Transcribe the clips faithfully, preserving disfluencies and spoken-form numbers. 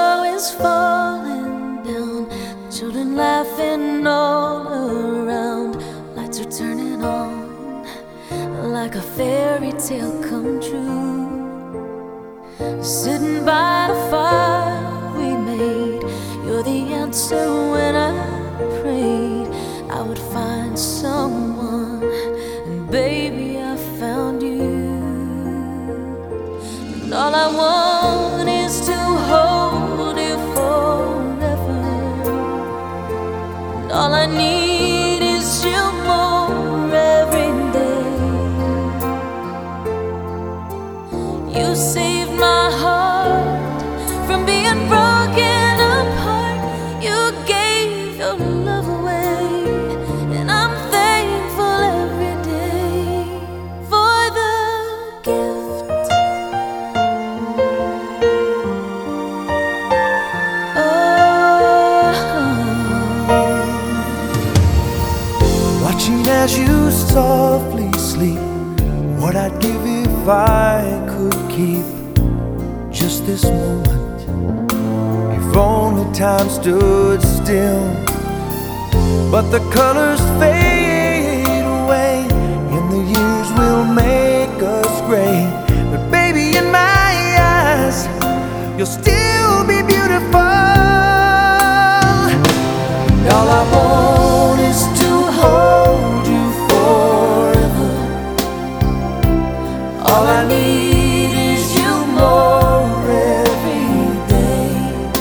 snow is falling down, children laughing all around. Lights are turning on like a fairy tale come true. Sitting by the fire we made, you're the answer when I prayed I would find someone, and baby I found you. And all I want is to hold you forever, and all I need is you more every day. You saved my heart from being broken apart. You gave your love away, and I'm thankful every day for the gift. Watching as you softly sleep, what I'd give if I could keep just this moment. If only time stood still, but the colors fade away and the years will make us gray. But baby, in my eyes, you'll still be beautiful. And all I want is to hold you forever. All I need is you more every day.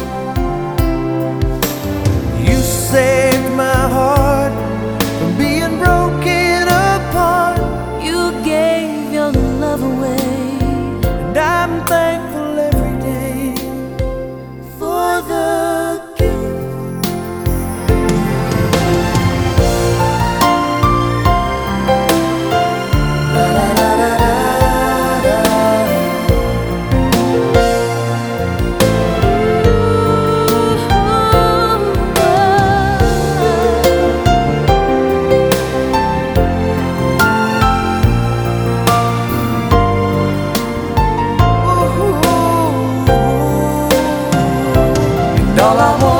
You saved my heart from being broken apart. You gave your love away, And I'm thankful every day for the gift. all I want.